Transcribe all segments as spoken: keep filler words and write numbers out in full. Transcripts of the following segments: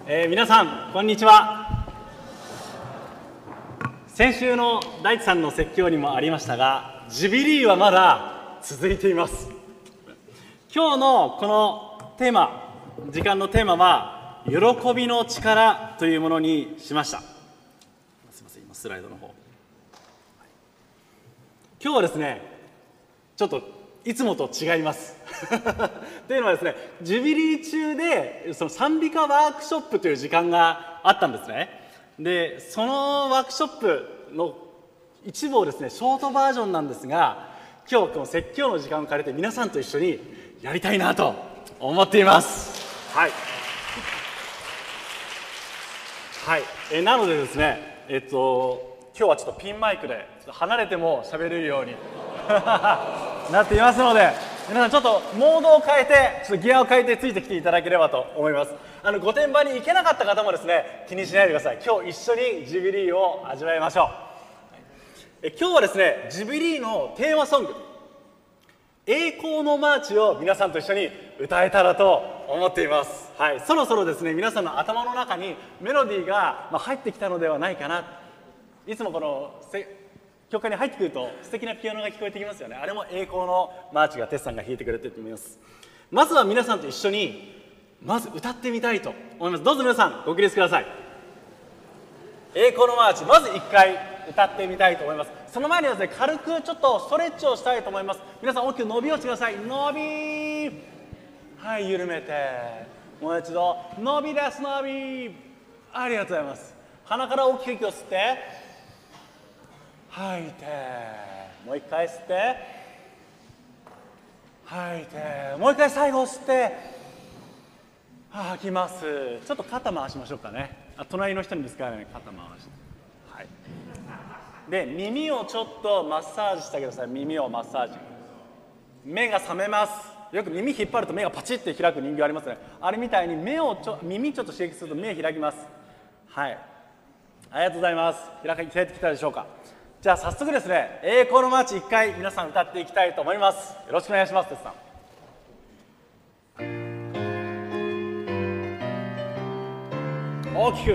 えー、皆さんこんにちは。先週の大地さんの説教にもありましたが、ジュビリーはまだ続いています。今日のこのテーマ、時間のテーマは喜びの力というものにしました。すいません、今スライドの方。今日はですね、ちょっといつもと違いますというのはですね、ジュビリー中でその賛美歌ワークショップという時間があったんですね。でそのワークショップの一部をですね、ショートバージョンなんですが、今日この説教の時間を借りて皆さんと一緒にやりたいなと思っています。はい、はい、えなのでですね、えっと今日はちょっとピンマイクでちょっと離れても喋れるようになっていますので、皆さんちょっとモードを変えて、ちょっとギアを変えてついてきていただければと思います。あの御殿場に行けなかった方もですね、気にしないでください。今日一緒にジュビリーを味わいましょう。え今日はですね、ジュビリーのテーマソング栄光のマーチを皆さんと一緒に歌えたらと思っています。はい、そろそろですね、皆さんの頭の中にメロディーがまあ入ってきたのではないかな。いつもこの教会に入ってくると素敵なピアノが聞こえてきますよね。あれも栄光のマーチがテスさんが弾いてくれてると思います。まずは皆さんと一緒にまず歌ってみたいと思います。どうぞ皆さんご起立ください。栄光のマーチ、まず一回歌ってみたいと思います。その前にはですね、軽くちょっとストレッチをしたいと思います。皆さん大きく伸びをしてください。伸び、はい、緩めて、もう一度伸びです。伸び、ありがとうございます。鼻から大きく息を吸って吐いて、もう一回吸って吐いて、もう一回最後吸って吐きます。ちょっと肩回しましょうかね。あ、隣の人にぶつからないように肩回して、はい、で耳をちょっとマッサージしてください。耳をマッサージ。目が覚めます。よく耳引っ張ると目がパチッて開く人形ありますね。あれみたいに目をちょ耳ちょっと刺激すると目開きます。はい、ありがとうございます。開けてきたでしょうか。じゃあ早速ですね、栄光のマーチ一回皆さん歌っていきたいと思います。よろしくお願いします。テスさん、大きく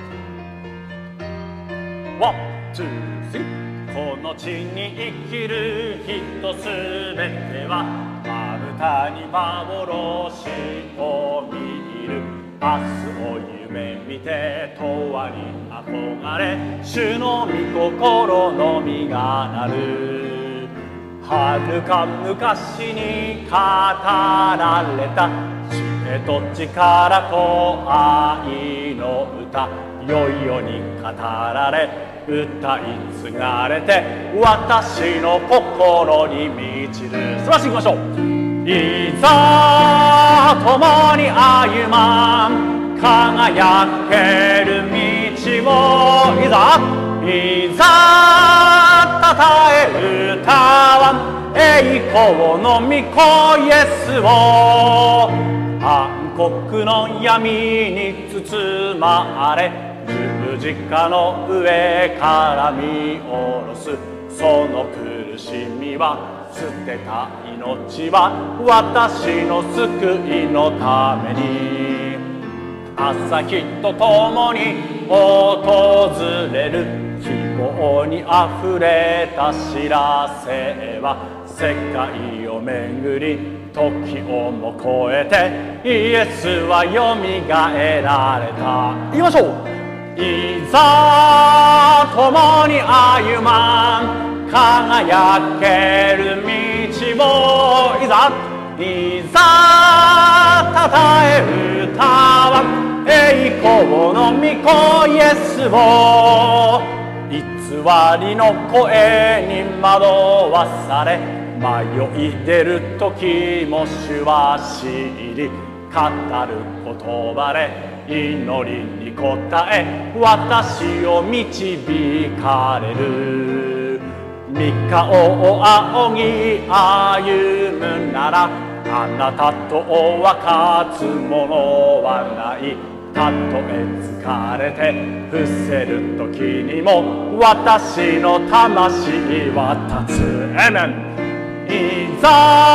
ワン、ツー、スリー。この地に生きる人すべてはまぶたに幻を見る。明日を夢見て永遠に憧れ、主の御心の実がなる。遥か昔に語られた知恵と力と愛の歌、よいよに語られ歌い継がれて私の心に満ちる。素晴らしい、いきましょう。いざ共に歩まん輝ける道を、いざいざたたえ歌わん栄光の御子イエスを。暗黒の闇に包まれ十字架の上から見下ろす。その苦しみは捨てた命は私の救いのために。朝日とともに訪れる希望にあふれた知らせは、世界を巡り時をも超えてイエスはよみがえられた。言いましょう。いざ共に歩まん輝ける道を、いざいざたたえ歌わん栄光の御子イエスを。偽りの声に惑わされ迷い出る時も主は知り、語る言葉で祈りに応え私を導かれる。御顔を仰ぎ歩むならあなたと分かつものはない。たとえ疲れて伏せる時にも私の魂は立つ。エメン。い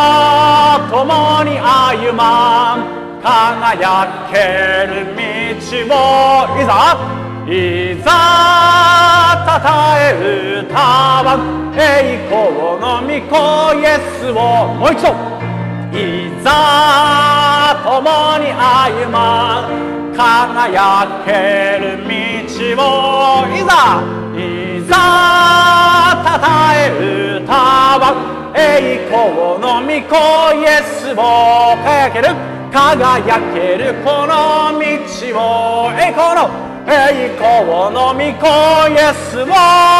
ざ共に歩まん輝ける道をいざいざたたえ歌わん栄光の御子イエスをもう一度いざ共に歩まん輝ける道をいざいざたたえ歌わん栄光の御子イエスを輝ける輝けるこの道を栄光の栄光の御子イエスを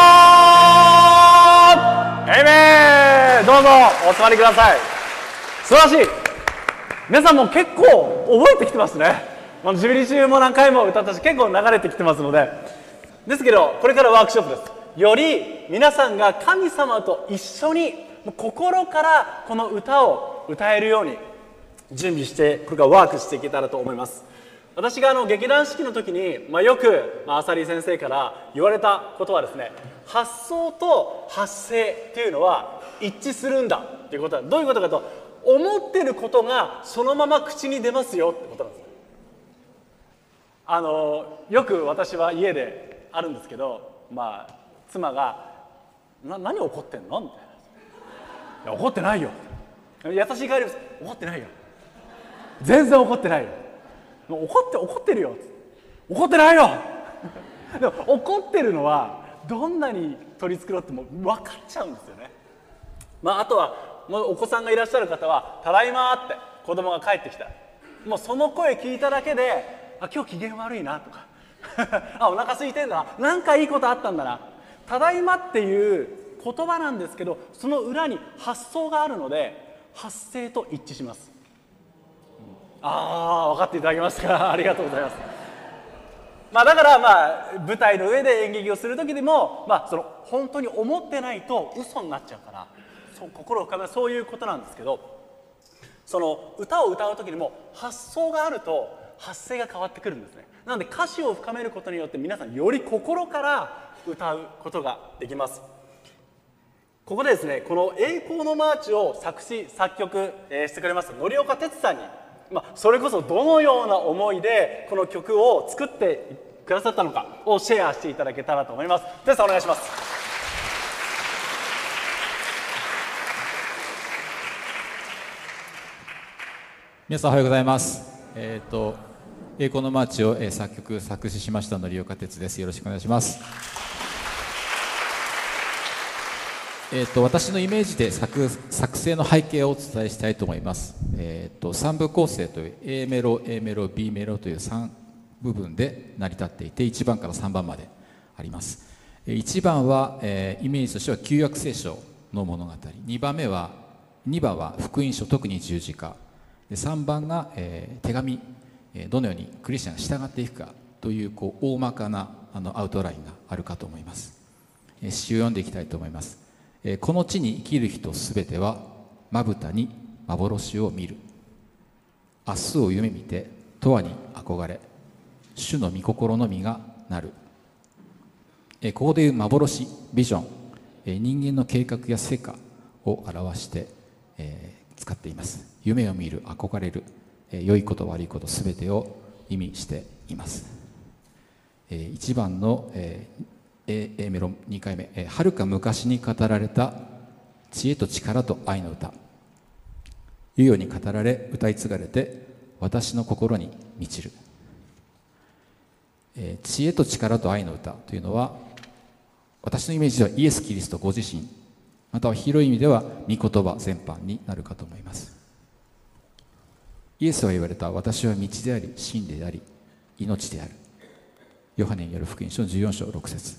エイメン。どうぞお座りください。素晴らしい。皆さんも結構覚えてきてますね。ジュビリー中も何回も歌ったし結構流れてきてますので。ですけどこれからワークショップです。より皆さんが神様と一緒に心からこの歌を歌えるように準備してこれからワークしていけたらと思います。私があの劇団四季の時に、まあ、よく、まあ、浅利先生から言われたことはですね、発想と発声っていうのは一致するんだっていうことはどういうことかと、思ってることがそのまま口に出ますよってことなんです。あのよく私は家であるんですけど、まあ妻が「な何怒ってんの?」みたいな「いや怒ってないよ」優しい帰りです。怒ってないよ全然怒ってないよ怒って怒ってるよ怒ってないよでも怒ってるのはどんなに取り繕っても分かっちゃうんですよね。まああとはもうお子さんがいらっしゃる方は「ただいま」って子供が帰ってきた、もうその声聞いただけで「あ今日機嫌悪いな」とか「あお腹空いてんだな、なんかいいことあったんだな」「ただいま」っていう言葉なんですけど、その裏に発想があるので発声と一致します。ああ分かっていただけますかありがとうございます。まあだからまあ舞台の上で演劇をする時でも、まあその本当に思ってないと嘘になっちゃうから、そう心を深めるそういうことなんですけど、その歌を歌う時にも発想があると発声が変わってくるんですね。なので歌詞を深めることによって皆さんより心から歌うことができます。ここでですね、この栄光のマーチを作詞作曲、えー、してくれました則岡哲さんに、まあ、それこそどのような思いでこの曲を作ってくださったのかをシェアしていただけたらと思います。哲さんお願いします。 皆さんおはようございます。えっ、ー、と栄光のマーチを、えー、作曲作詞しました則岡哲です。よろしくお願いします。えー、と私のイメージで 作, 作成の背景をお伝えしたいと思います。えー、とさん部構成という A メロ A メロ B メロというさん部分で成り立っていて、いちばんからさんばんまであります。いちばんは、えー、イメージとしては旧約聖書の物語、にばんめはにばんは福音書、特に十字架で、さんばんが、えー、手紙、えー、どのようにクリスチャンが従っていくかという、こう大まかなあのアウトラインがあるかと思います。えー、詩を読んでいきたいと思います。この地に生きる人すべてはまぶたに幻を見る。明日を夢見て永遠に憧れ、主の御心の実がなる。ここでいう幻、ビジョン、人間の計画や成果を表して使っています。夢を見る、憧れる、良いこと悪いことすべてを意味しています。いちばんのA, A メロにかいめ、はるか昔に語られた知恵と力と愛の歌、いうように語られ歌い継がれて私の心に満ちる。えー、知恵と力と愛の歌というのは、私のイメージではイエス・キリストご自身、または広い意味では御言葉全般になるかと思います。イエスは言われた、私は道であり真であり命である。ヨハネによる福音書じゅうよん章ろく節。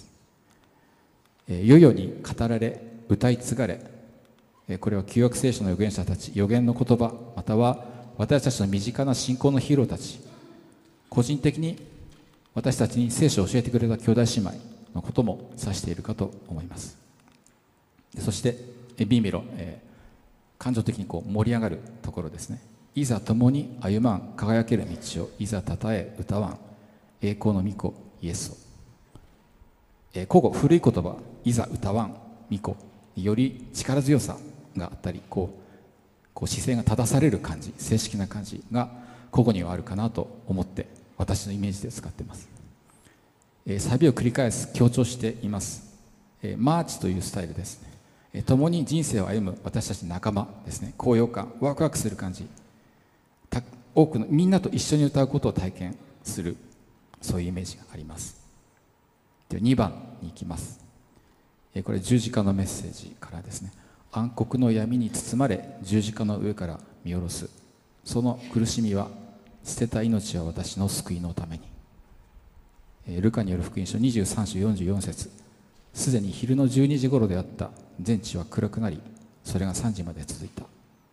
世々に語られ歌い継がれ、これは旧約聖書の預言者たち、預言の言葉、または私たちの身近な信仰のヒーローたち、個人的に私たちに聖書を教えてくれた兄弟姉妹のことも指しているかと思います。そして B メロ、えー、感情的にこう盛り上がるところですね。いざ共に歩まん輝ける道を、いざたたえ歌わん栄光の御子イエスを。えー、古語古い言葉、いざ歌わん御子、より力強さがあったり、こうこう姿勢が正される感じ、正式な感じが古語にはあるかなと思って私のイメージで使っています。えーサビを繰り返す、強調しています。えーマーチというスタイルですね。えー共に人生を歩む私たち仲間ですね。高揚感、ワクワクする感じ、た多くのみんなと一緒に歌うことを体験する、そういうイメージがあります。ではにばんに行きます。えーこれ十字架のメッセージからですね。暗黒の闇に包まれ十字架の上から見下ろす、その苦しみは捨てた命は私の救いのために。えールカによる福音書にじゅうさん章よんじゅうよん節、すでに昼のじゅうにじ頃であった。全地は暗くなり、それがさんじまで続いた。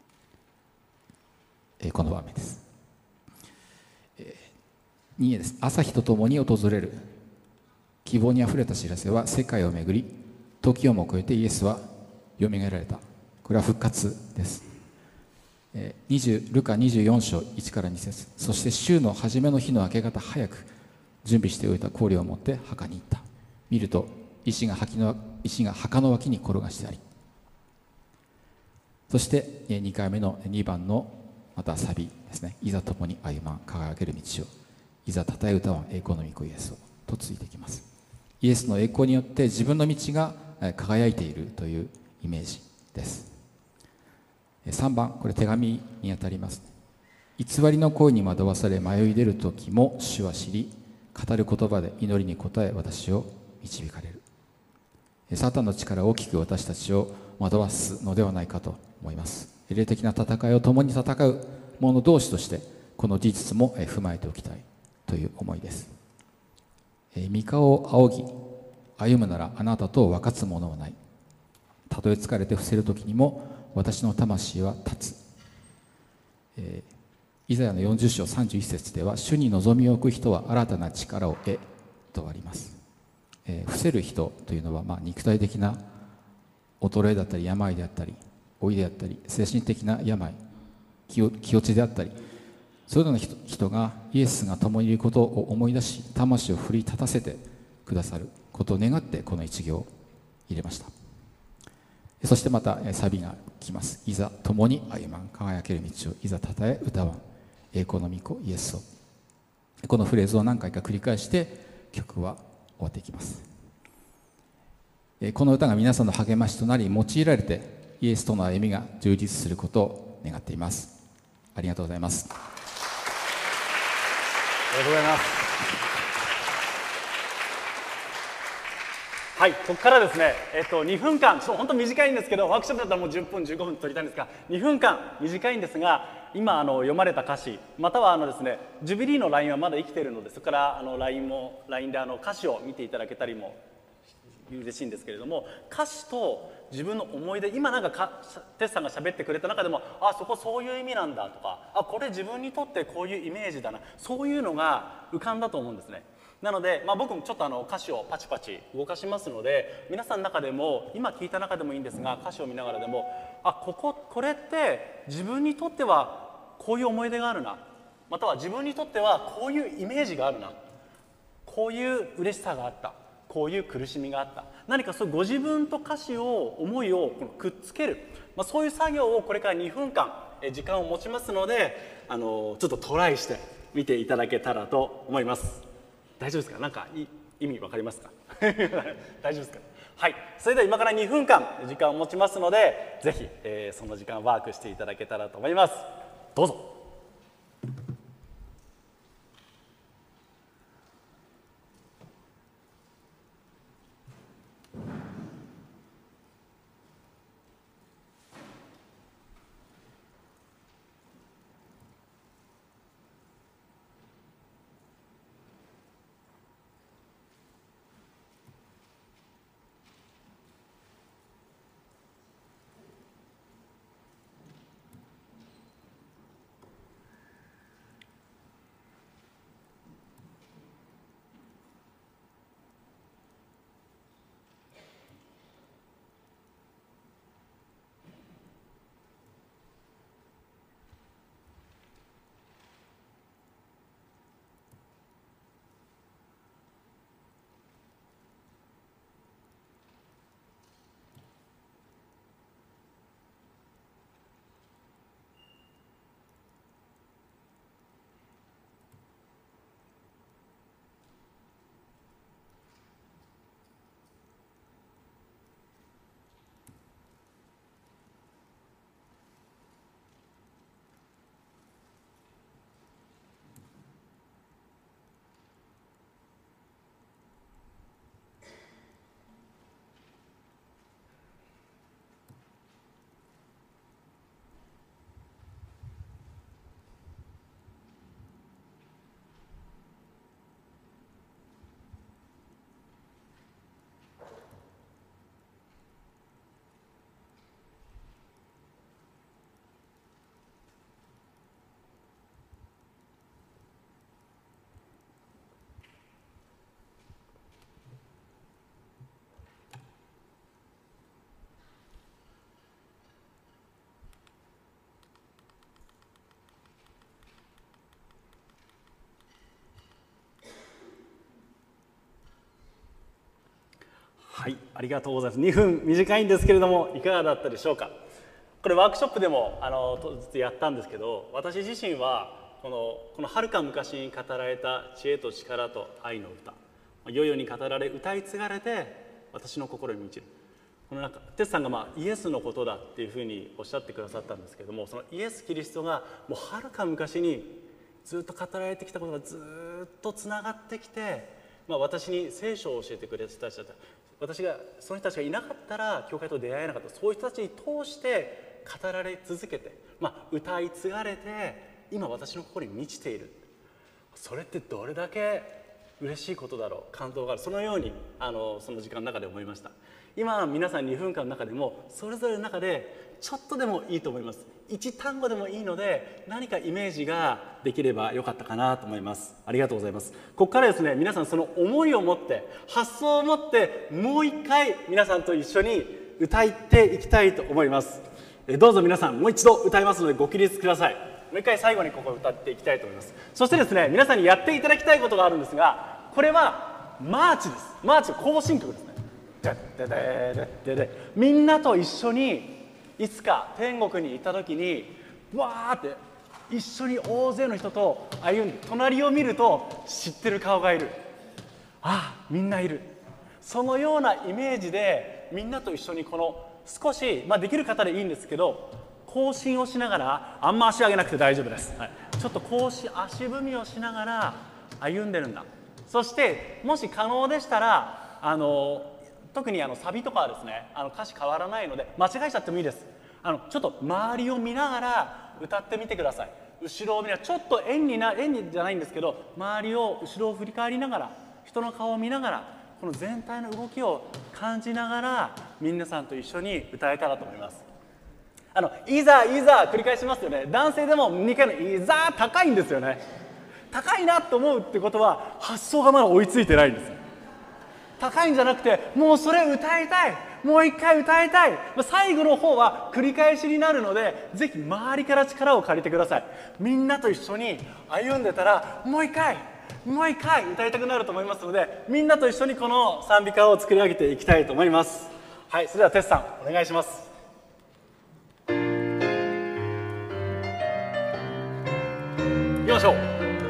えーこの場面です。えー、にえです。朝日とともに訪れる希望にあふれた知らせは世界を巡り、時をも超えてイエスはよみがえられた。これは復活です。えー、20ルカにじゅうよん章いちからに節、そして週の初めの日の明け方早く準備しておいた香料を持って墓に行った。見ると石が墓の石が墓の脇に転がしてあり、そしてえーにかいめのにばんのまたサビですね。いざ共に歩まん輝ける道を、いざたたえ歌わん栄光の御子イエスをと続いていきます。イエスの栄光によって自分の道が輝いているというイメージです。さんばん、これ手紙にあたります。偽りの声に惑わされ迷い出る時も主は知り、語る言葉で祈りに応え私を導かれる。サタンの力を大きく私たちを惑わすのではないかと思います。霊的な戦いを共に戦う者同士としてこの事実も踏まえておきたいという思いです。御顔を仰ぎ歩むならあなたと分かつものはない。たとえ疲れて伏せる時にも私の魂は立つ。えーイザヤのよんじゅう章さんじゅういち節では、主に望みを置く人は新たな力を得とあります。えー、伏せる人というのは、まあ、肉体的な衰えだったり病であったり老いであったり精神的な病、気落ちであったり、そういうような 人, 人がイエスが共にいることを思い出し、魂を奮い立たせてくださることを願ってこの一行を入れました。そしてまたサビが来ます。いざ共に歩まん輝ける道を、いざたたえ歌わん栄光の御子イエスを。このフレーズを何回か繰り返して曲は終わっていきます。この歌が皆さんの励ましとなり用いられてイエスとの歩みが充実することを願っています。ありがとうございます。 ありがとうございます。はい、ここからですね、えっと、にふんかん、ちょっと本当短いんですけど、ワークショップだったらもうじゅっぷんじゅうごふん取りたいんですが、にふんかん短いんですが、今あの読まれた歌詞、またはあのですね、ジュビリーの ライン はまだ生きているので、そこからあの ライン も ライン であの歌詞を見ていただけたりも嬉しいんですけれども、歌詞と自分の思い出、今なんかかテスさんが喋ってくれた中でも、あ、そこそういう意味なんだとか、あ、これ自分にとってこういうイメージだな、そういうのが浮かんだと思うんですね。なので、まあ、僕もちょっとあの歌詞をパチパチ動かしますので、皆さんの中でも今聞いた中でもいいんですが、歌詞を見ながらでも、あ、こここれって自分にとってはこういう思い出があるな、または自分にとってはこういうイメージがあるな、こういう嬉しさがあった、こういう苦しみがあった、何かそういうご自分と歌詞を思いをくっつける、まあ、そういう作業をこれからにふんかん時間を持ちますので、あのちょっとトライしてみていただけたらと思います。大丈夫ですか？なんか意味わかりますか？大丈夫ですか？はい、それでは今からにふんかん時間を持ちますので、ぜひ、えー、その時間ワークしていただけたらと思います。どうぞ。 はい、ありがとうございます。にふん短いんですけれどもいかがだったでしょうか。これワークショップでもあのやったんですけど、私自身はこのこの遥か昔に語られた知恵と力と愛の歌、世々に語られ歌い継がれて私の心に満ちる。この中テツさんがまあイエスのことだっていうふうにおっしゃってくださったんですけども、そのイエス・キリストがもう遥か昔にずっと語られてきたことがずっとつながってきて、まあ、私に聖書を教えてくれた人たちだった。私がその人たちがいなかったら教会と出会えなかった。そういう人たちに通して語られ続けて、まあ、歌い継がれて今私の心に満ちている。それってどれだけ嬉しいことだろう、感動がある。そのようにあのその時間の中で思いました。今皆さんにふんかんの中でもそれぞれの中でちょっとでもいいと思います。一単語でもいいので何かイメージができればよかったかなと思います。ありがとうございます。ここからですね、皆さんその思いを持って発想を持ってもう一回皆さんと一緒に歌っていきたいと思います。どうぞ皆さんもう一度歌いますのでご起立ください。もう一回最後にここを歌っていきたいと思います。そしてですね、皆さんにやっていただきたいことがあるんですが、これはマーチです。マーチ行進曲ですね。でででででみんなと一緒にいつか天国に行った時にわーって一緒に大勢の人と歩んで、隣を見ると知ってる顔がいる、ああみんないる、そのようなイメージでみんなと一緒にこの少し、まあ、できる方でいいんですけど行進をしながら、あんま足上げなくて大丈夫です、はい、ちょっと行進足踏みをしながら歩んでるんだ。そしてもし可能でしたらあの特にあのサビとかはですね、あの歌詞変わらないので間違えちゃってもいいです。あのちょっと周りを見ながら歌ってみてください。後ろを見ながらちょっと円にな円じゃないんですけど、周りを後ろを振り返りながら人の顔を見ながらこの全体の動きを感じながら皆さんと一緒に歌えたらと思います。あのいざいざ繰り返しますよね。男性でもにかいのいざ高いんですよね。高いなと思うってことは発想がまだ追いついてないんですよ。高いんじゃなくてもうそれ歌いたい、もう一回歌いたい。最後の方は繰り返しになるのでぜひ周りから力を借りてください。みんなと一緒に歩んでたらもう一回もう一回歌いたくなると思いますので、みんなと一緒にこの賛美歌を作り上げていきたいと思います。はい、それではテスさんお願いします。いきましょう。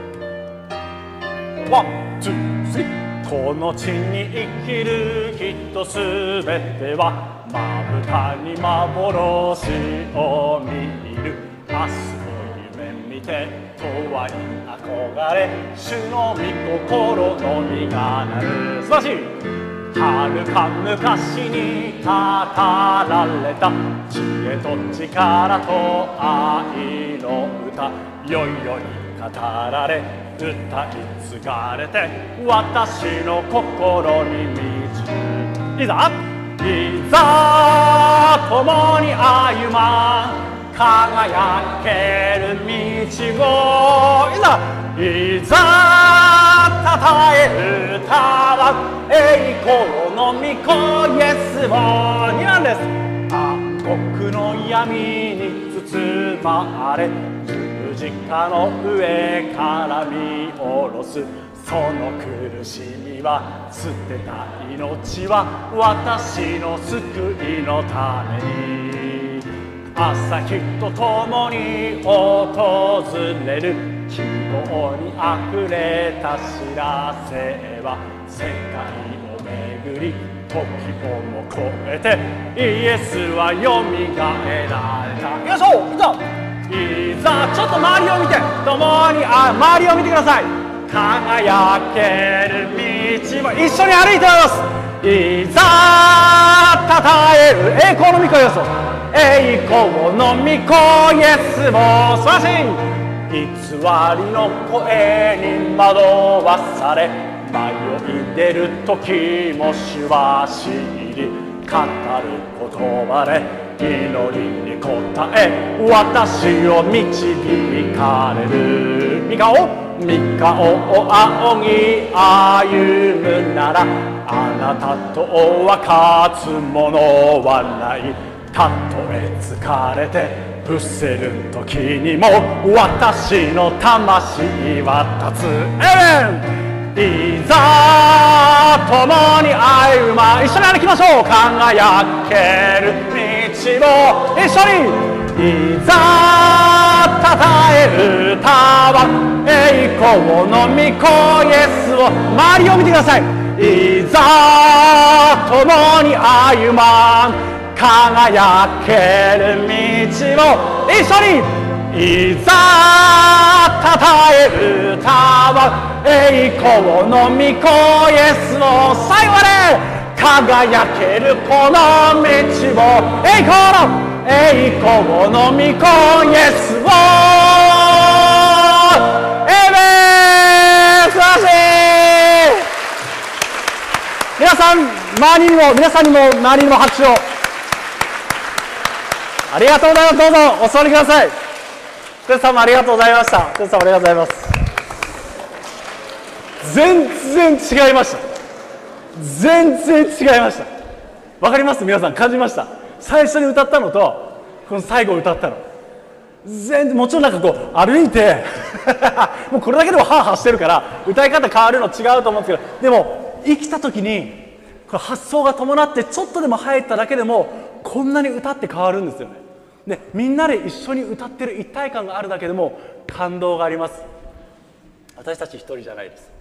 ワン、ツー、スリー。この地に生きる人すべてはまぶたに幻を見る。明日を夢見て永遠に憧れ主の御心の実がなる。素晴らしい。遥か昔に語られた知恵と力と愛の歌、よいよい語られ歌い継がれて私の心に満ちる。いざいざ共に歩ま輝ける道を、いざいざたたえ歌は栄光の御子イエスもにばんです。暗黒の闇に包まれ十字架の上から見下ろす、その苦しみは捨てた命は私の救いのために、朝日とともに訪れる希望にあふれた知らせは世界を巡り時をも超えてイエスはよみがえられた。よいしょ、いざいざちょっと周りを見て共にあ周りを見てください。輝ける道も一緒に歩いております。いざたたえる栄光の御子イエスを、栄光の御子イエスも素晴らしい。偽りの声に惑わされ迷い出る時も主は知り、語る言葉で祈りに応え私を導かれる。御顔御顔を仰ぎ歩むならあなたとは勝つものはない。たとえ疲れて伏せる時にも私の魂は立つ。エレンいざ共に歩ま一緒に歩きましょう輝ける道を一緒にいざたたえ歌は栄光の御子イエスを周りを見てくださいいざ共に歩ま輝ける道を一緒にいざたたえる歌は栄光の御子イエスを最後まで輝けるこの道を栄光の栄光の御子イエスをエーメン素晴らしい皆さん周りにも皆さんにも周りにも拍手をありがとうございますどうぞお座りくださいテツさんもありがとうございましたテツさんもありがとうございます全然違いました全然違いましたわかります皆さん感じました最初に歌ったのとこの最後歌ったの全然もちろんなんかこう歩いてもうこれだけでもハーハーしてるから歌い方変わるの違うと思うんですけどでも生きた時にこれ発想が伴ってちょっとでも入っただけでもこんなに歌って変わるんですよねでみんなで一緒に歌ってる一体感があるだけでも感動があります私たち一人じゃないです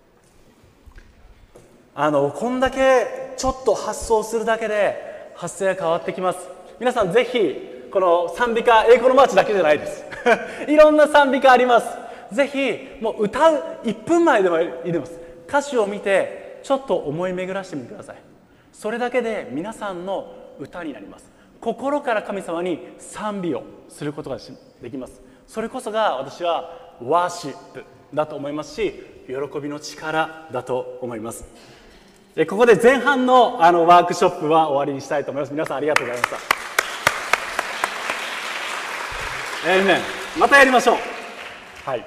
あのこんだけちょっと発想するだけで発声が変わってきます皆さんぜひこの賛美歌栄光のマーチだけじゃないですいろんな賛美歌ありますぜひもう歌ういっぷんまえでもいいです歌詞を見てちょっと思い巡らしてみてくださいそれだけで皆さんの歌になります心から神様に賛美をすることができますそれこそが私はワーシップだと思いますし喜びの力だと思いますここで前半 の, あのワークショップは終わりにしたいと思います皆さんありがとうございましたエーメンまたやりましょうはい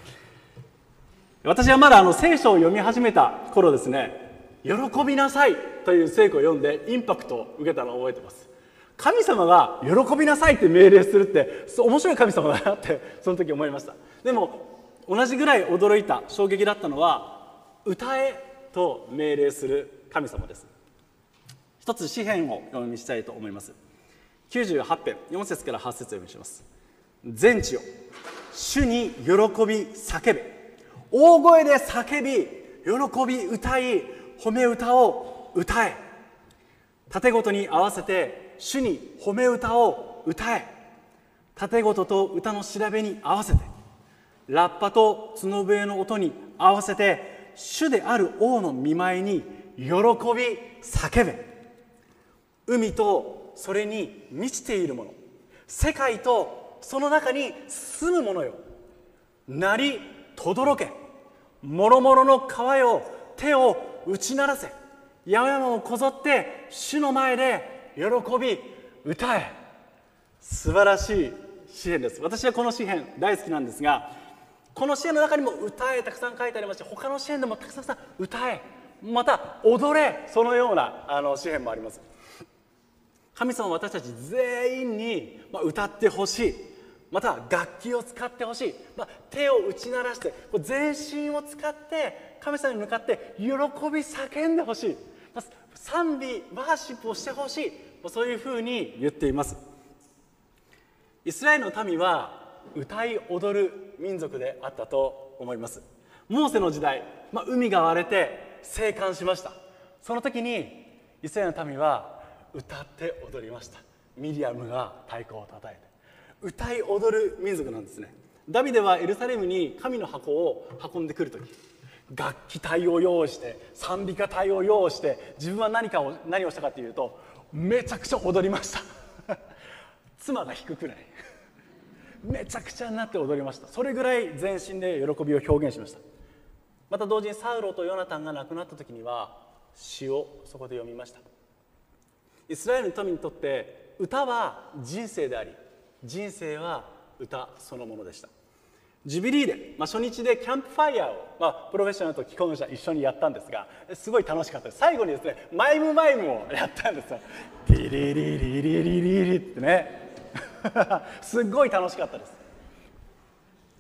私はまだあの聖書を読み始めた頃ですね喜びなさいという聖句を読んでインパクトを受けたのを覚えてます神様が喜びなさいって命令するって面白い神様だなってその時思いましたでも同じぐらい驚いた衝撃だったのは歌えと命令する神様です一つ詩篇をお読みしたいと思いますきゅうじゅうはち編よん節からはち節を読みします全地よ主に喜び叫べ大声で叫び喜び歌い褒め歌を歌え盾ごとに合わせて主に褒め歌を歌え盾ごとと歌の調べに合わせてラッパと角笛の音に合わせて主である王の御前に喜び叫べ海とそれに満ちているもの世界とその中に住むものよ鳴り轟けもろもろの川よ手を打ち鳴らせ山々をこぞって主の前で喜び歌え素晴らしい詩篇です私はこの詩篇大好きなんですがこの詩篇の中にも歌えたくさん書いてありまして他の詩篇でもたくさん歌えまた踊れそのようなあの詩篇もあります神様は私たち全員に歌ってほしいまた楽器を使ってほしい、まあ、手を打ち鳴らして全身を使って神様に向かって喜び叫んでほしい、まあ、賛美ワーシップをしてほしいそういうふうに言っていますイスラエルの民は歌い踊る民族であったと思いますモーセの時代、まあ、海が割れて生還しましたその時にイスラエルの民は歌って踊りましたミリアムが太鼓を叩いて歌い踊る民族なんですねダビデはエルサレムに神の箱を運んでくるとき楽器隊を用意して賛美歌隊を用意して自分は何かを何をしたかというとめちゃくちゃ踊りました妻が低くないめちゃくちゃになって踊りましたそれぐらい全身で喜びを表現しましたまた同時にサウロとヨナタンが亡くなった時には詩をそこで読みましたイスラエルの民にとって歌は人生であり人生は歌そのものでしたジュビリーで、まあ、初日でキャンプファイヤーを、まあ、プロフェッショナルと既婚者一緒にやったんですがすごい楽しかったです最後にですねマイムマイムをやったんですよリリリリリリリリリってねすっごい楽しかったです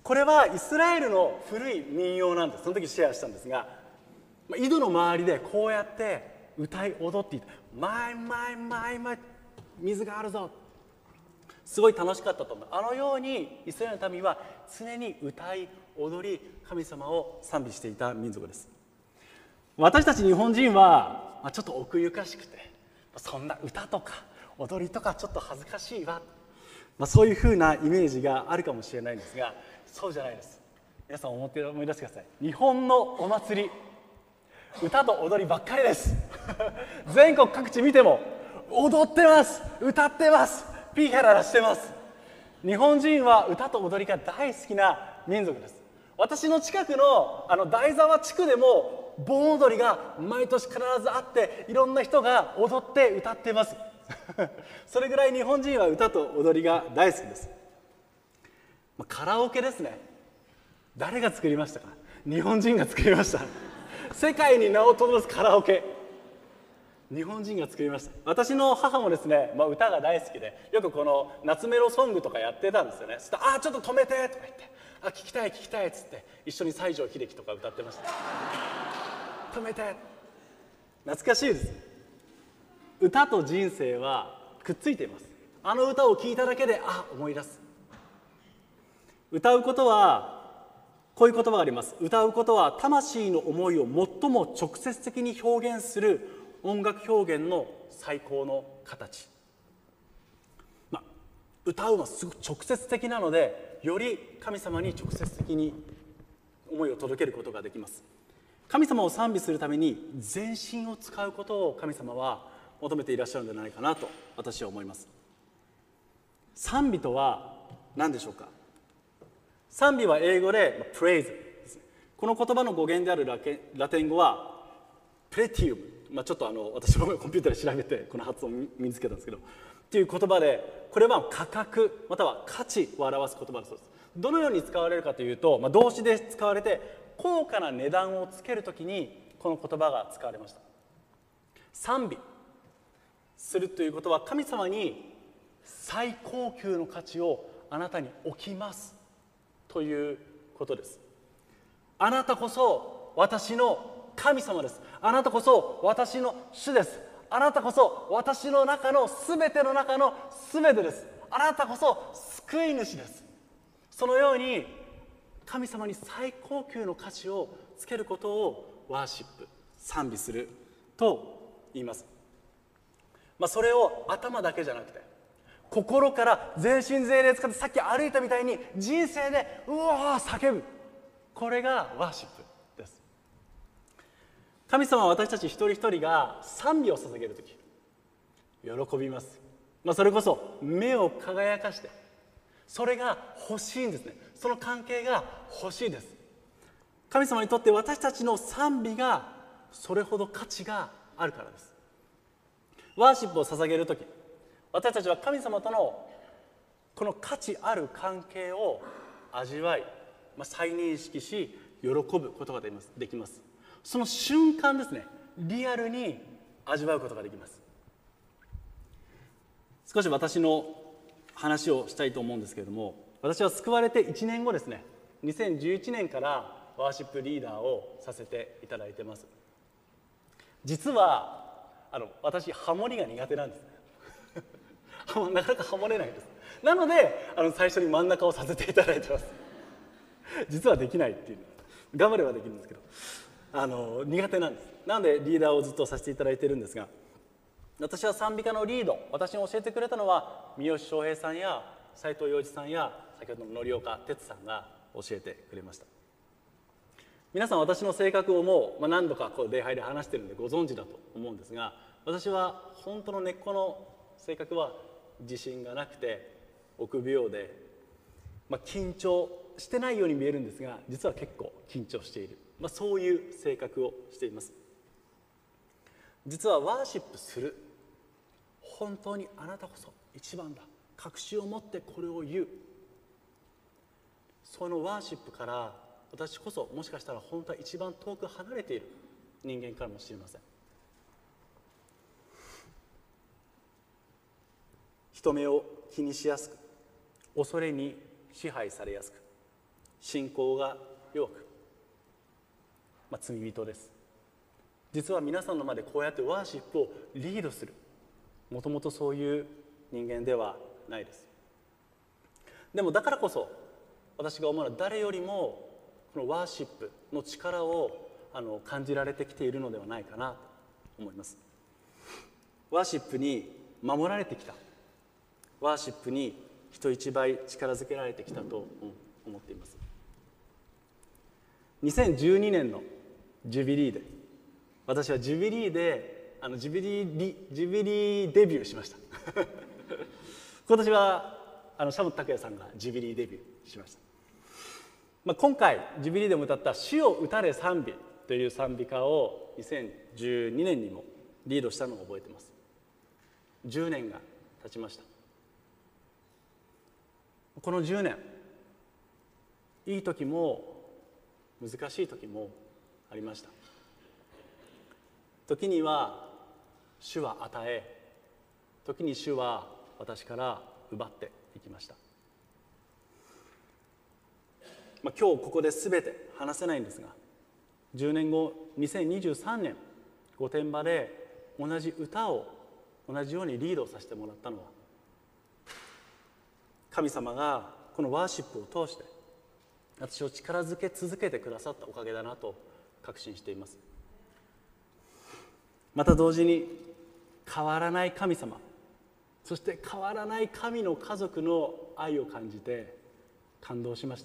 これはイスラエルの古い民謡なんです。その時シェアしたんですが、井戸の周りでこうやって歌い踊っていた。マイマイマイマイ、水があるぞ。すごい楽しかったと思う。あのようにイスラエルの民は常に歌い踊り神様を賛美していた民族です。私たち日本人は、まあ、ちょっと奥ゆかしくて、そんな歌とか踊りとかちょっと恥ずかしいわ、まあ、そういうふうなイメージがあるかもしれないんですが、そうじゃないです。皆さん思って思い出してください。日本のお祭り、歌と踊りばっかりです全国各地見ても踊ってます、歌ってます、ピーハララしてます。日本人は歌と踊りが大好きな民族です。私の近くのあの大沢地区でも盆踊りが毎年必ずあって、いろんな人が踊って歌っていますそれぐらい日本人は歌と踊りが大好きです。カラオケですね。誰が作りましたか？日本人が作りました世界に名を轟くカラオケ、日本人が作りました。私の母もですね、まあ、歌が大好きで、よくこの夏メロソングとかやってたんですよね。そしたら「あーちょっと止めて」とか言って「あ聞きたい聞きたい」っつって一緒に西城秀樹とか歌ってました止めて。懐かしいです。歌と人生はくっついています。あの歌を聴いただけであ思い出す。歌うことはこういう言葉があります。歌うことは魂の思いを最も直接的に表現する音楽表現の最高の形、まあ、歌うのはすごく直接的なので、より神様に直接的に思いを届けることができます。神様を賛美するために全身を使うことを神様は求めていらっしゃるんじゃないかなと私は思います。賛美とは何でしょうか？賛美は英語で praise ですね。この言葉の語源であるラケラテン語はプレティウム、まあ、ちょっとあの私もコンピューターで調べてこの発音を身につけたんですけど、っていう言葉で、これは価格または価値を表す言葉だそうです。どのように使われるかというと、まあ、動詞で使われて高価な値段をつけるときにこの言葉が使われました。賛美するということは、神様に最高級の価値をあなたに置きますということです。あなたこそ私の神様です。あなたこそ私の主です。あなたこそ私の中のすべての中のすべてです。あなたこそ救い主です。そのように神様に最高級の価値をつけることをワーシップ、賛美すると言います。まあ、それを頭だけじゃなくて心から全身全霊使って、さっき歩いたみたいに人生でうわー叫ぶ、これがワーシップです。神様は私たち一人一人が賛美を捧げるとき喜びます。まあ、それこそ目を輝かして、それが欲しいんですね。その関係が欲しいです。神様にとって私たちの賛美がそれほど価値があるからです。ワーシップを捧げるとき、私たちは神様とのこの価値ある関係を味わい、まあ、再認識し喜ぶことができます。できます。その瞬間ですね、リアルに味わうことができます。少し私の話をしたいと思うんですけれども、私は救われていちねんごですね、にせんじゅういちねんからワーシップリーダーをさせていただいてます。実はあの私ハモリが苦手なんですなかなかハモれないです。なのであの最初に真ん中をさせていただいてます。実はできないっていう、頑張ればできるんですけど、あの苦手なんです。なのでリーダーをずっとさせていただいているんですが、私は賛美歌のリード、私に教えてくれたのは三好翔平さんや斉藤洋一さんや先ほどの則岡哲さんが教えてくれました。皆さん私の性格をもう、まあ、何度かこう礼拝で話しているのでご存知だと思うんですが、私は本当の根っこの性格は自信がなくて臆病で、まあ、緊張してないように見えるんですが、実は結構緊張している、まあ、そういう性格をしています。実はワーシップする、本当にあなたこそ一番だ、確信を持ってこれを言う、そのワーシップから私こそもしかしたら本当は一番遠く離れている人間かもしれません。人目を気にしやすく、恐れに支配されやすく、 信仰が弱く、まあ、罪人です。実は皆さんの前でこうやってワーシップをリードする、もともとそういう人間ではないです。でもだからこそ私が思うのは、誰よりもこのワーシップの力をあの感じられてきているのではないかなと思います。ワーシップに守られてきた、ワーシップに人一倍力づけられてきたと思っています。にせんじゅうにねんのジュビリーで、私はジュビリーであのジュビリージュビリーデビューしました今年はあのシャム拓也さんがジュビリーデビューしました。まあ、今回ジュビリーでも歌った「主を打たれ賛美」という賛美歌をにせんじゅうにねんにもリードしたのを覚えています。じゅうねんが経ちました。このじゅうねん、いい時も難しい時もありました。時には主は与え、時に主は私から奪っていきました。まあ、今日ここで全て話せないんですが、じゅうねんごにせんにじゅうさんねん御殿場で同じ歌を同じようにリードさせてもらったのは、神様がこのワーシップを通して私を力づけ続けてくださったおかげだなと確信しています。また同時に変わらない神様、そして変わらない神の家族の愛を感じて感動しました。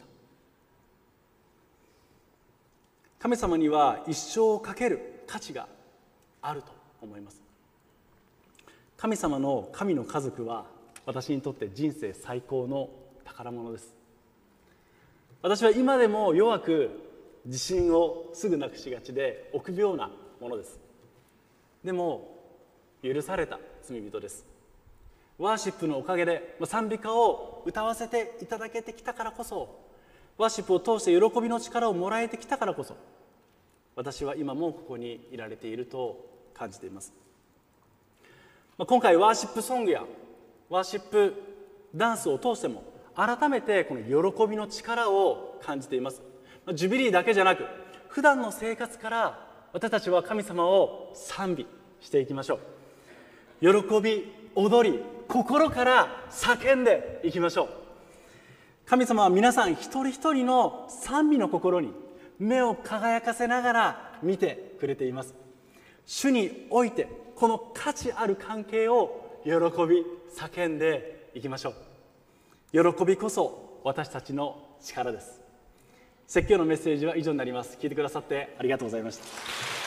神様には一生をかける価値があると思います。神様の神の家族は私にとって人生最高の宝物です。私は今でも弱く自信をすぐなくしがちで臆病なものです。でも許された罪人です。ワーシップのおかげで賛美歌を歌わせていただけてきたからこそ、ワーシップを通して喜びの力をもらえてきたからこそ、私は今もここにいられていると感じています。今回ワーシップソングやワーシップダンスを通しても改めてこの喜びの力を感じています。ジュビリーだけじゃなく、普段の生活から私たちは神様を賛美していきましょう。喜び、踊り、心から叫んでいきましょう。神様は皆さん一人一人の賛美の心に目を輝かせながら見てくれています。主においてこの価値ある関係を喜び叫んでいきましょう。喜びこそ私たちの力です。説教のメッセージは以上になります。聞いてくださってありがとうございました。